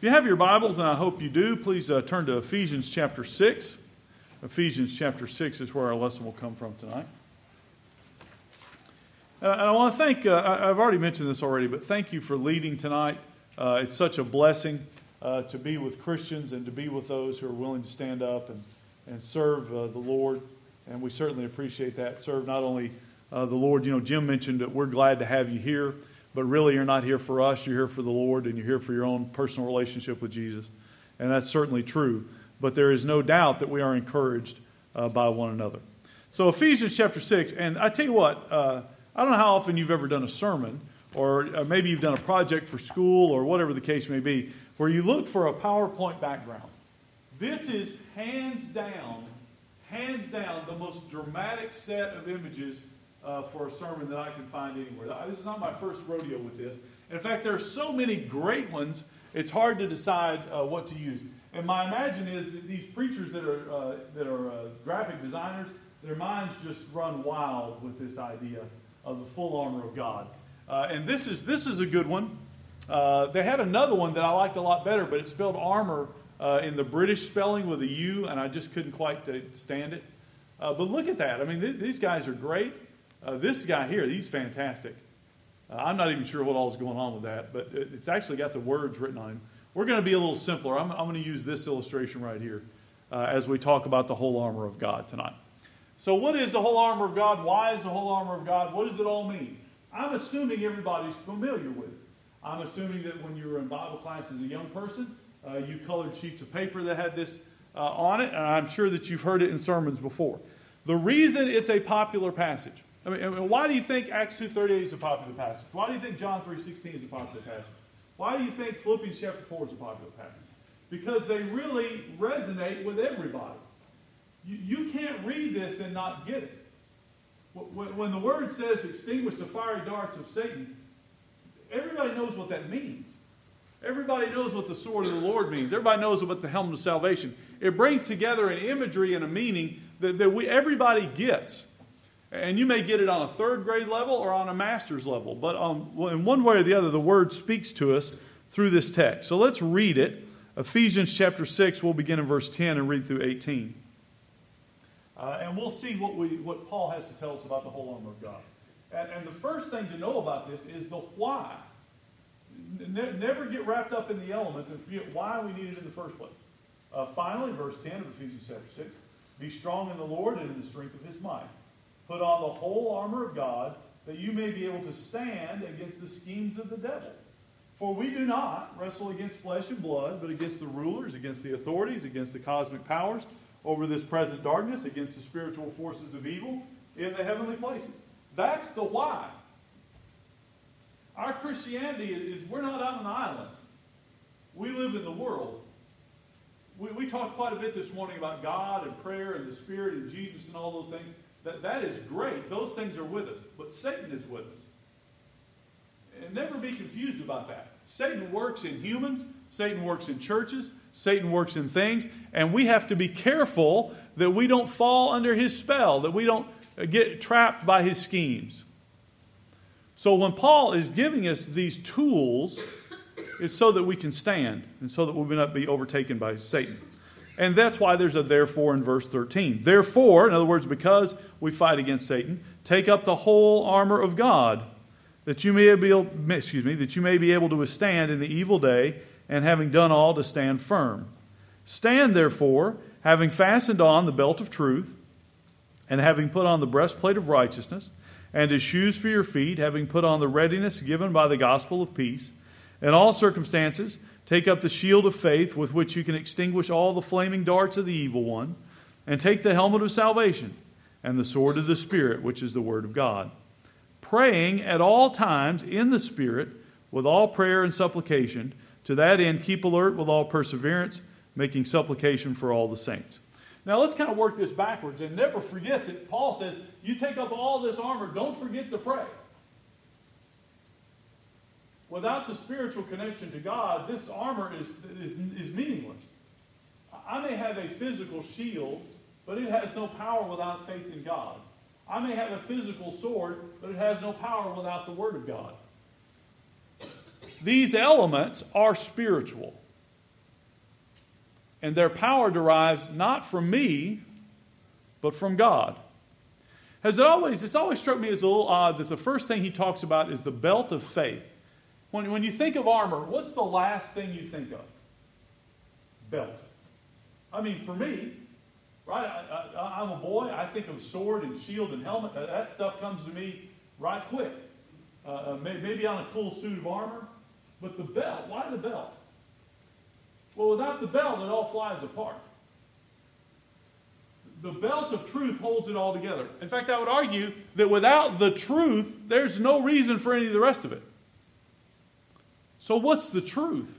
If you have your Bibles, and I hope you do, please turn to Ephesians chapter 6. Ephesians chapter 6 is where our lesson will come from tonight. And I want to thank, I've already mentioned this already, but thank you for leading tonight. It's such a blessing to be with Christians and to be with those who are willing to stand up and serve the Lord. And we certainly appreciate that. Serve not only the Lord. You know, Jim mentioned that we're glad to have you here, but really you're not here for us. You're here for the Lord, and you're here for your own personal relationship with Jesus. And that's certainly true. But there is no doubt that we are encouraged by one another. So Ephesians chapter 6, and I tell you what, I don't know how often you've ever done a sermon, or maybe you've done a project for school, or whatever the case may be, where you look for a PowerPoint background. This is hands down, the most dramatic set of images for a sermon that I can find anywhere. This is not my first rodeo with this. In fact, there are so many great ones, it's hard to decide what to use. And my imagine is that these preachers that are graphic designers, their minds just run wild with this idea of the full armor of God. And this is a good one. They had another one that I liked a lot better, but it spelled armor in the British spelling with a U, and I just couldn't quite stand it. But look at that. I mean, these guys are great. This guy here, he's fantastic. I'm not even sure what all is going on with that, but it's actually got the words written on him. We're going to be a little simpler. I'm going to use this illustration right here as we talk about the whole armor of God tonight. So what is the whole armor of God? Why is the whole armor of God? What does it all mean? I'm assuming everybody's familiar with it. I'm assuming that when you were in Bible class as a young person, you colored sheets of paper that had this on it, and I'm sure that you've heard it in sermons before. The reason it's a popular passage, I mean, why do you think Acts 2:38 is a popular passage? Why do you think John 3:16 is a popular passage? Why do you think Philippians chapter 4 is a popular passage? Because they really resonate with everybody. You can't read this and not get it. When the word says extinguish the fiery darts of Satan, everybody knows what that means. Everybody knows what the sword of the Lord means. Everybody knows what the helmet of salvation. It brings together an imagery and a meaning that everybody gets. And you may get it on a third grade level or on a master's level. But in one way or the other, the word speaks to us through this text. So let's read it. Ephesians chapter 6, we'll begin in verse 10 and read through 18. And we'll see what Paul has to tell us about the whole armor of God. And the first thing to know about this is the why. Never get wrapped up in the elements and forget why we need it in the first place. Finally, verse 10 of Ephesians chapter 6, be strong in the Lord and in the strength of his might. Put on the whole armor of God, that you may be able to stand against the schemes of the devil. For we do not wrestle against flesh and blood, but against the rulers, against the authorities, against the cosmic powers, over this present darkness, against the spiritual forces of evil in the heavenly places. That's the why. Our Christianity is we're not on an island. We live in the world. We talked quite a bit this morning about God and prayer and the Spirit and Jesus and all those things. That is great. Those things are with us. But Satan is with us. And never be confused about that. Satan works in humans. Satan works in churches. Satan works in things. And we have to be careful that we don't fall under his spell, that we don't get trapped by his schemes. So when Paul is giving us these tools, it's so that we can stand and so that we will not be overtaken by Satan. And that's why there's a therefore in verse 13. Therefore, in other words, because we fight against Satan, take up the whole armor of God, that you may be able to withstand in the evil day, and having done all, to stand firm. Stand therefore, having fastened on the belt of truth, and having put on the breastplate of righteousness, and as shoes for your feet, having put on the readiness given by the gospel of peace. In all circumstances, take up the shield of faith with which you can extinguish all the flaming darts of the evil one, and take the helmet of salvation and the sword of the Spirit, which is the word of God. Praying at all times in the Spirit with all prayer and supplication. To that end, keep alert with all perseverance, making supplication for all the saints. Now let's kind of work this backwards and never forget that Paul says, you take up all this armor, don't forget to pray. Without the spiritual connection to God, this armor is meaningless. I may have a physical shield, but it has no power without faith in God. I may have a physical sword, but it has no power without the Word of God. These elements are spiritual. and their power derives not from me, but from God. It's always struck me as a little odd that the first thing he talks about is the belt of faith. When you think of armor, what's the last thing you think of? Belt. I mean, for me, right, I'm a boy, I think of sword and shield and helmet. That stuff comes to me right quick. Maybe on a cool suit of armor. But the belt, why the belt? Well, without the belt, it all flies apart. The belt of truth holds it all together. In fact, I would argue that without the truth, there's no reason for any of the rest of it. So what's the truth?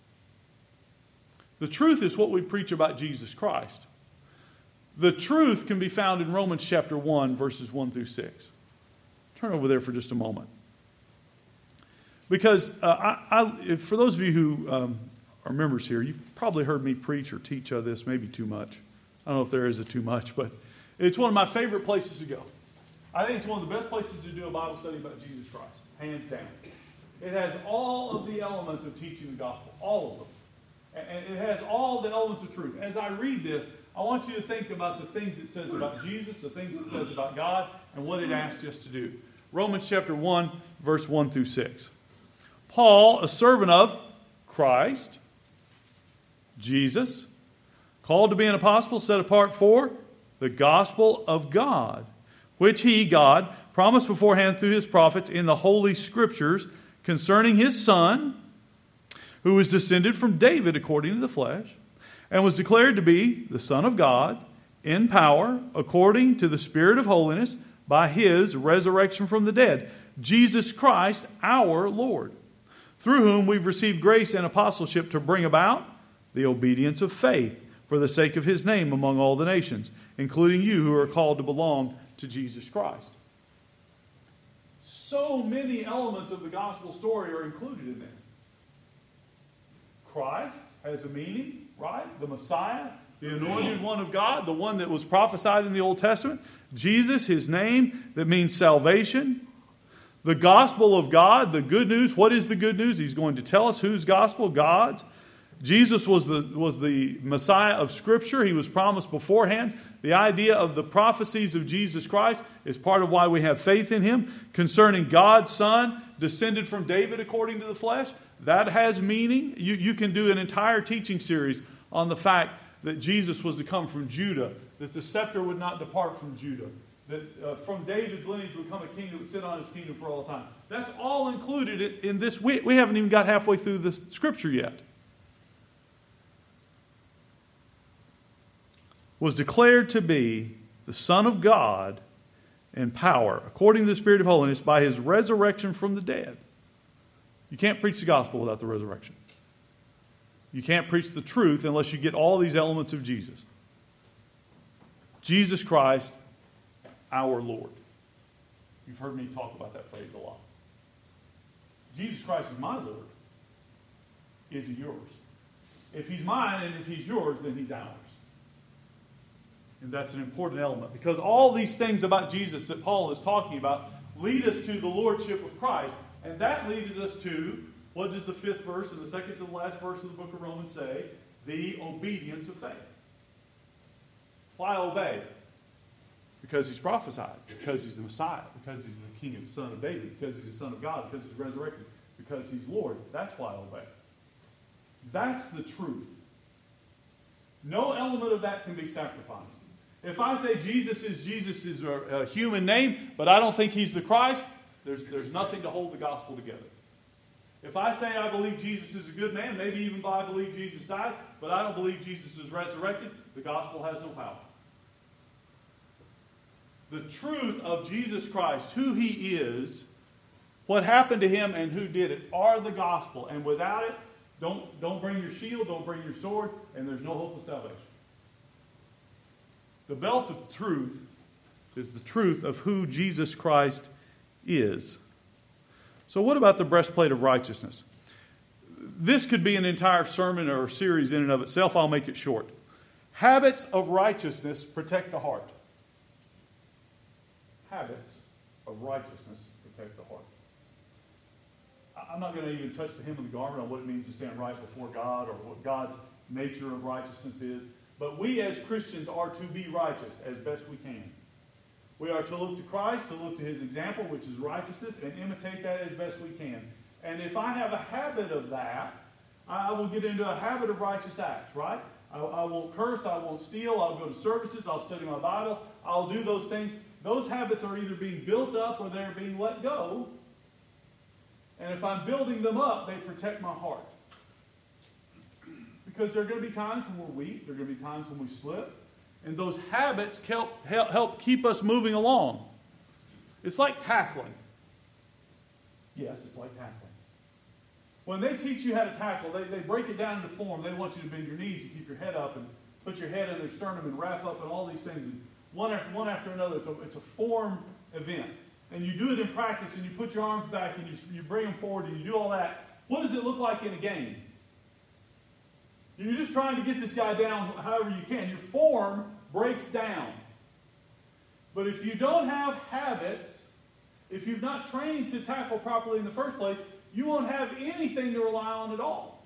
The truth is what we preach about Jesus Christ. The truth can be found in Romans chapter 1, verses 1 through 6. Turn over there for just a moment. Because for those of you who are members here, you've probably heard me preach or teach this, maybe too much. I don't know if there is a too much, but it's one of my favorite places to go. I think it's one of the best places to do a Bible study about Jesus Christ, hands down. It has all of the elements of teaching the gospel, all of them. And it has all the elements of truth. As I read this, I want you to think about the things it says about Jesus, the things it says about God, and what it asks us to do. Romans chapter 1, verse 1 through 6. Paul, a servant of Christ, Jesus, called to be an apostle, set apart for the gospel of God, which he, God, promised beforehand through his prophets in the Holy Scriptures concerning his Son, who was descended from David according to the flesh, and was declared to be the Son of God in power according to the Spirit of holiness by his resurrection from the dead, Jesus Christ our Lord, through whom we've received grace and apostleship to bring about the obedience of faith for the sake of his name among all the nations, including you who are called to belong to Jesus Christ. So many elements of the gospel story are included in there. Christ has a meaning, right? The Messiah, the anointed one of God, the one that was prophesied in the Old Testament. Jesus, his name, that means salvation. The gospel of God, the good news. What is the good news? He's going to tell us whose gospel? God's. Jesus was the Messiah of Scripture. He was promised beforehand. The idea of the prophecies of Jesus Christ is part of why we have faith in him. Concerning God's Son, descended from David according to the flesh, that has meaning. You can do an entire teaching series on the fact that Jesus was to come from Judah, that the scepter would not depart from Judah, that from David's lineage would come a king that would sit on his kingdom for all time. That's all included in this. We haven't even got halfway through the Scripture yet. Was declared to be the Son of God in power, according to the Spirit of holiness, by his resurrection from the dead. You can't preach the gospel without the resurrection. You can't preach the truth unless you get all these elements of Jesus. Jesus Christ, our Lord. You've heard me talk about that phrase a lot. Jesus Christ is my Lord. Is he yours? If he's mine and if he's yours, then he's ours. And that's an important element, because all these things about Jesus that Paul is talking about lead us to the lordship of Christ. And that leads us to, what does the fifth verse and the second to the last verse of the book of Romans say? The obedience of faith. Why obey? Because he's prophesied, because he's the Messiah, because he's the King and Son of David, because he's the Son of God, because he's resurrected, because he's Lord. That's why obey. That's the truth. No element of that can be sacrificed. If I say Jesus is a human name, but I don't think he's the Christ, there's nothing to hold the gospel together. If I say I believe Jesus is a good man, maybe even I believe Jesus died, but I don't believe Jesus is resurrected, the gospel has no power. The truth of Jesus Christ, who he is, what happened to him, and who did it, are the gospel. And without it, don't bring your shield, don't bring your sword, and there's no hope of salvation. The belt of truth is the truth of who Jesus Christ is. So what about the breastplate of righteousness? This could be an entire sermon or series in and of itself. I'll make it short. Habits of righteousness protect the heart. Habits of righteousness protect the heart. I'm not going to even touch the hem of the garment on what it means to stand right before God or what God's nature of righteousness is. But we as Christians are to be righteous as best we can. We are to look to Christ, to look to his example, which is righteousness, and imitate that as best we can. And if I have a habit of that, I will get into a habit of righteous acts, right? I won't curse, I won't steal, I'll go to services, I'll study my Bible, I'll do those things. Those habits are either being built up or they're being let go. And if I'm building them up, they protect my heart. Because there are going to be times when we're weak, there are going to be times when we slip. And those habits help keep us moving along. It's like tackling. Yes, it's like tackling. When they teach you how to tackle, they break it down into form. They want you to bend your knees and keep your head up and put your head in their sternum and wrap up and all these things. And one after another. It's a form event. And you do it in practice and you put your arms back and you bring them forward and you do all that. What does it look like in a game? You're just trying to get this guy down however you can. Your form breaks down. But if you don't have habits, if you've not trained to tackle properly in the first place, you won't have anything to rely on at all.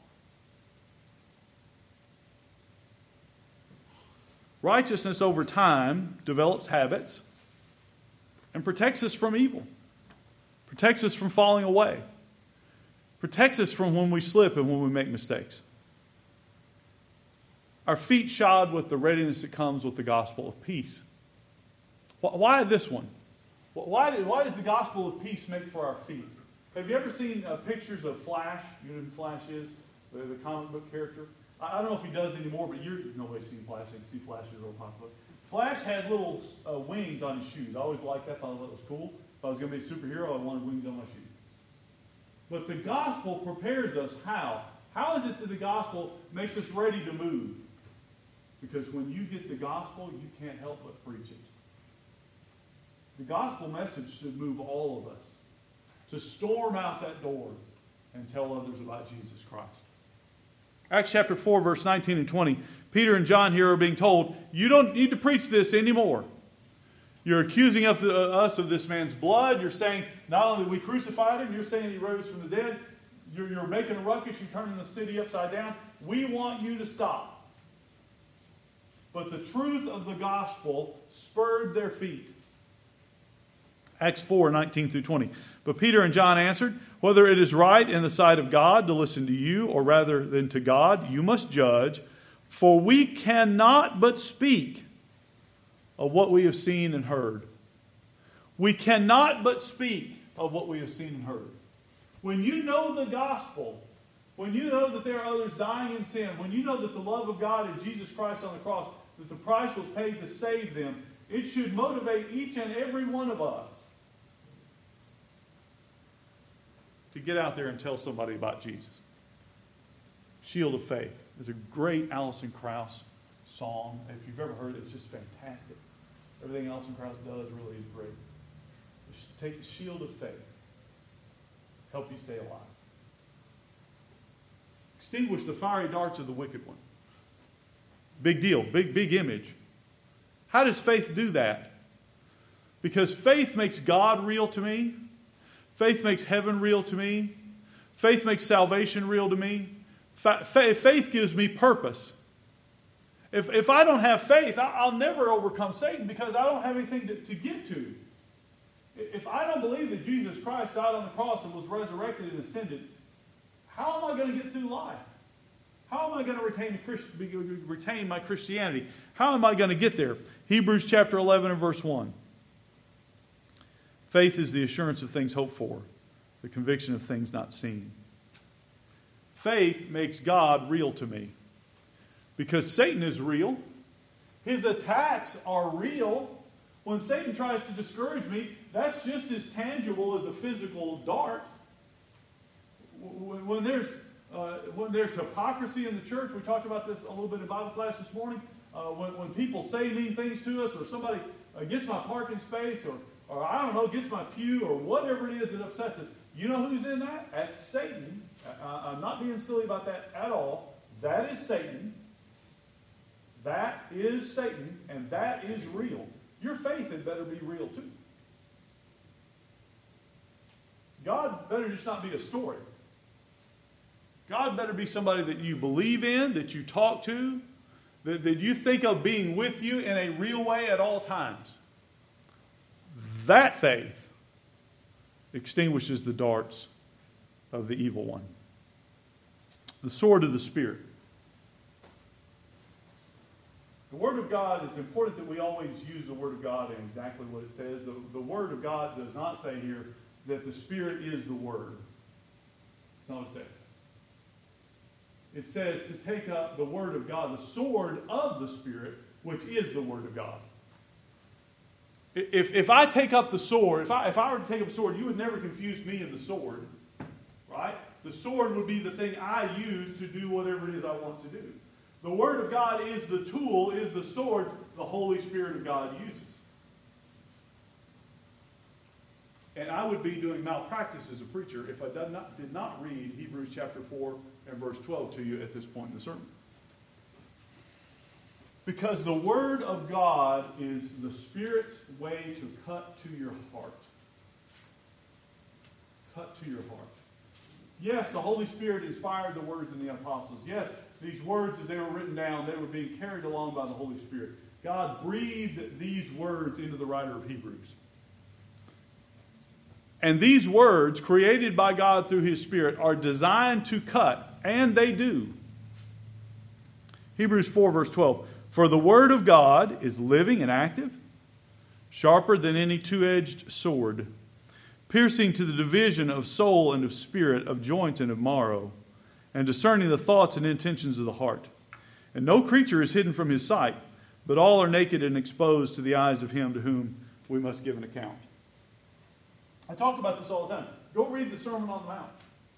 Righteousness over time develops habits and protects us from evil. Protects us from falling away. Protects us from when we slip and when we make mistakes. Our feet shod with the readiness that comes with the gospel of peace. Why this one? Why does the gospel of peace make for our feet? Have you ever seen pictures of Flash? You know who Flash is? The comic book character? I don't know if he does anymore, but nobody's seen Flash. You can see Flash is real popular. Flash had little wings on his shoes. I always liked that. I thought that was cool. If I was going to be a superhero, I wanted wings on my shoes. But the gospel prepares us how? How is it that the gospel makes us ready to move? Because when you get the gospel, you can't help but preach it. The gospel message should move all of us to storm out that door and tell others about Jesus Christ. Acts chapter 4, verse 19 and 20. Peter and John here are being told, you don't need to preach this anymore. You're accusing us of this man's blood. You're saying not only that we crucified him, you're saying he rose from the dead. You're making a ruckus. You're turning the city upside down. We want you to stop. But the truth of the gospel spurred their feet. Acts 4, 19 through 20. But Peter and John answered, whether it is right in the sight of God to listen to you, or rather than to God, you must judge. For we cannot but speak of what we have seen and heard. We cannot but speak of what we have seen and heard. When you know the gospel, when you know that there are others dying in sin, when you know that the love of God in Jesus Christ on the cross, that the price was paid to save them, it should motivate each and every one of us to get out there and tell somebody about Jesus. Shield of Faith is a great Alison Krauss song. If you've ever heard it, it's just fantastic. Everything Alison Krauss does really is great. Just take the shield of faith. Help you stay alive. Extinguish the fiery darts of the wicked one. Big deal. Big image. How does faith do that? Because faith makes God real to me. Faith makes heaven real to me. Faith makes salvation real to me. Faith gives me purpose. If I don't have faith, I'll never overcome Satan because I don't have anything to get to. If I don't believe that Jesus Christ died on the cross and was resurrected and ascended, how am I going to get through life? How am I going to retain my Christianity? How am I going to get there? Hebrews chapter 11 and verse 1. Faith is the assurance of things hoped for, the conviction of things not seen. Faith makes God real to me. Because Satan is real. His attacks are real. When Satan tries to discourage me, that's just as tangible as a physical dart. When there's hypocrisy in the church, we talked about this a little bit in Bible class this morning. When people say mean things to us, or somebody gets my parking space, or I don't know, gets my pew, or whatever it is that upsets us. You know who's in that? That's Satan. I'm not being silly about that at all. That is Satan. That is Satan, and that is real. Your faith had better be real too. God better just not be a story. God better be somebody that you believe in, that you talk to, that you think of being with you in a real way at all times. That faith extinguishes the darts of the evil one. The sword of the Spirit. The Word of God, it's important that we always use the Word of God in exactly what it says. The Word of God does not say here that the Spirit is the Word. That's not what it says. It says to take up the Word of God, the sword of the Spirit, which is the Word of God. If I take up the sword, if I were to take up a sword, you would never confuse me and the sword, right? The sword would be the thing I use to do whatever it is I want to do. The Word of God is the tool, is the sword the Holy Spirit of God uses. And I would be doing malpractice as a preacher if I did not read Hebrews chapter 4 and verse 12 to you at this point in the sermon. Because the Word of God is the Spirit's way to cut to your heart. Cut to your heart. Yes, the Holy Spirit inspired the words in the apostles. Yes, these words, as they were written down, they were being carried along by the Holy Spirit. God breathed these words into the writer of Hebrews. And these words, created by God through His Spirit, are designed to cut, and they do. Hebrews 4, verse 12. For the Word of God is living and active, sharper than any two-edged sword, piercing to the division of soul and of spirit, of joints and of marrow, and discerning the thoughts and intentions of the heart. And no creature is hidden from His sight, but all are naked and exposed to the eyes of Him to whom we must give an account. I talk about this all the time. Go read the Sermon on the Mount.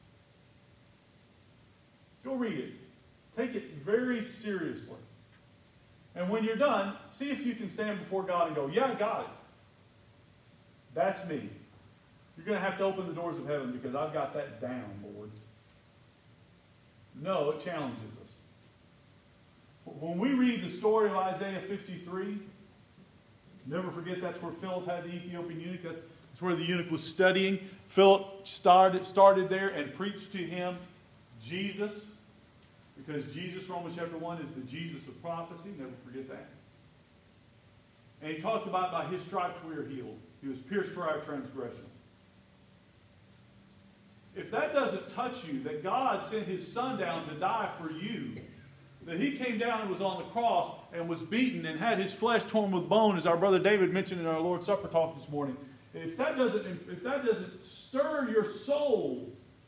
Go read it. Take it very seriously. And when you're done, see if you can stand before God and go, yeah, I got it. That's me. You're going to have to open the doors of heaven because I've got that down, Lord. No, it challenges us. When we read the story of Isaiah 53, never forget that's where Philip had the Ethiopian eunuch. That's where the eunuch was studying. Philip started there and preached to him Jesus. Because Jesus, Romans chapter 1, is the Jesus of prophecy. Never forget that. And he talked about by His stripes we are healed. He was pierced for our transgressions. If that doesn't touch you, that God sent His Son down to die for you, that He came down and was on the cross and was beaten and had His flesh torn with bone, as our brother David mentioned in our Lord's Supper talk this morning, if that doesn't stir your soul,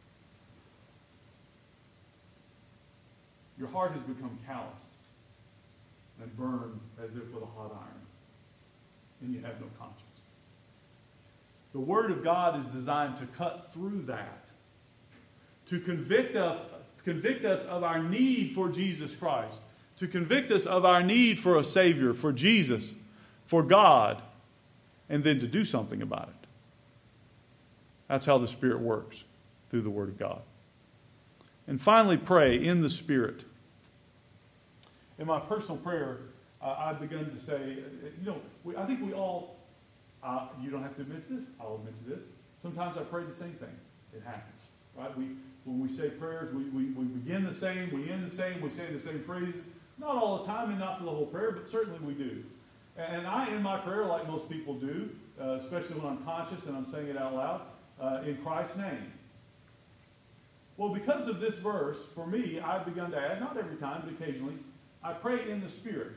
your heart has become calloused and burned as if with a hot iron, and you have no conscience. The Word of God is designed to cut through that, to convict us of our need for Jesus Christ, to convict us of our need for a Savior, for Jesus, for God, and then to do something about it. That's how the Spirit works, through the Word of God. And finally, pray in the Spirit. In my personal prayer, I've begun to say, I think we all, you don't have to admit to this, I'll admit to this. Sometimes I pray the same thing. It happens, right? When we say prayers, we begin the same, we end the same, we say the same phrases. Not all the time and not for the whole prayer, but certainly we do. And I end my prayer like most people do, especially when I'm conscious and I'm saying it out loud, in Christ's name. Well, because of this verse, for me, I've begun to add, not every time, but occasionally, I pray in the Spirit.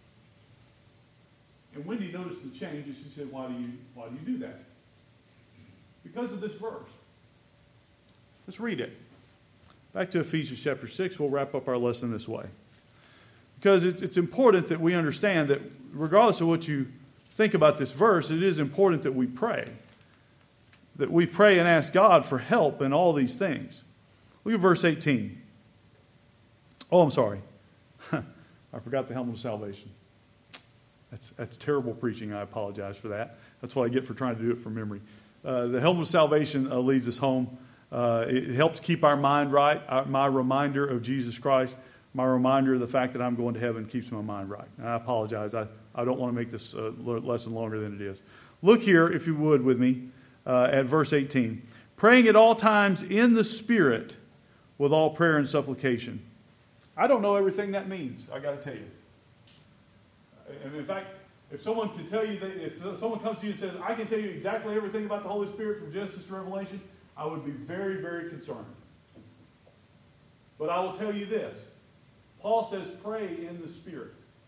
And Wendy noticed the change, and she said, why do you do that? Because of this verse. Let's read it. Back to Ephesians chapter 6, we'll wrap up our lesson this way. Because it's important that we understand that regardless of what you think about this verse, it is important that we pray. That we pray and ask God for help in all these things. Look at verse 18. Oh, I'm sorry. I forgot the helmet of salvation. That's terrible preaching. I apologize for that. That's what I get for trying to do it from memory. The helmet of salvation leads us home. It helps keep our mind right. My reminder of Jesus Christ, my reminder of the fact that I'm going to heaven keeps my mind right. And I apologize. I don't want to make this lesson longer than it is. Look here, if you would, with me, at verse 18. Praying at all times in the Spirit, with all prayer and supplication. I don't know everything that means, I got to tell you. And in fact, if someone can tell you, if someone comes to you and says, I can tell you exactly everything about the Holy Spirit from Genesis to Revelation, I would be very, very concerned. But I will tell you this. Paul says, pray in the Spirit.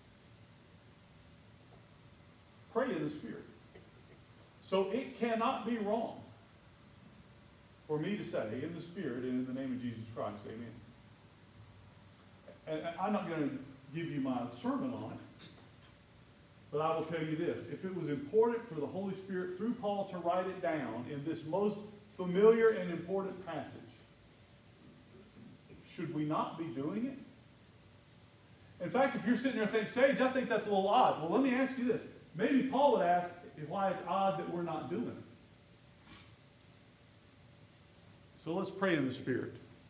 Pray in the Spirit. So it cannot be wrong for me to say, in the Spirit and in the name of Jesus Christ, amen. And I'm not going to give you my sermon on it, but I will tell you this. If it was important for the Holy Spirit through Paul to write it down in this most familiar and important passage, should we not be doing it? In fact, if you're sitting there thinking, Sage, I think that's a little odd. Well, let me ask you this. Maybe Paul would ask why it's odd that we're not doing it. So let's pray in the Spirit.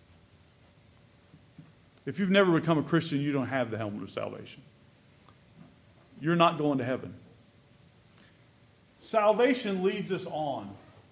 If you've never become a Christian, you don't have the helmet of salvation. You're not going to heaven. Salvation leads us on.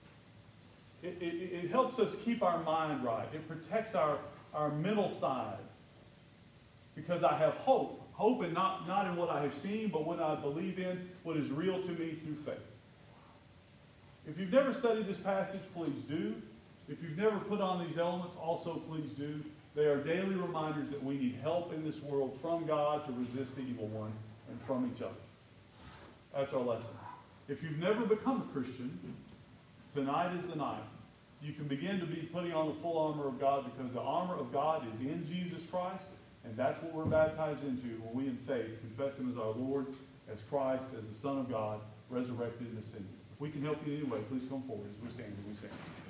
It helps us keep our mind right. It protects our mental side. Because I have hope. Hope in not in what I have seen, but what I believe in, what is real to me through faith. If you've never studied this passage, please do. If you've never put on these elements, also please do. They are daily reminders that we need help in this world from God to resist the evil one and from each other. That's our lesson. If you've never become a Christian, tonight is the night. You can begin to be putting on the full armor of God, because the armor of God is in Jesus Christ, and that's what we're baptized into when we in faith confess Him as our Lord, as Christ, as the Son of God, resurrected and ascended. If we can help you in any way, please come forward as we stand and we sing.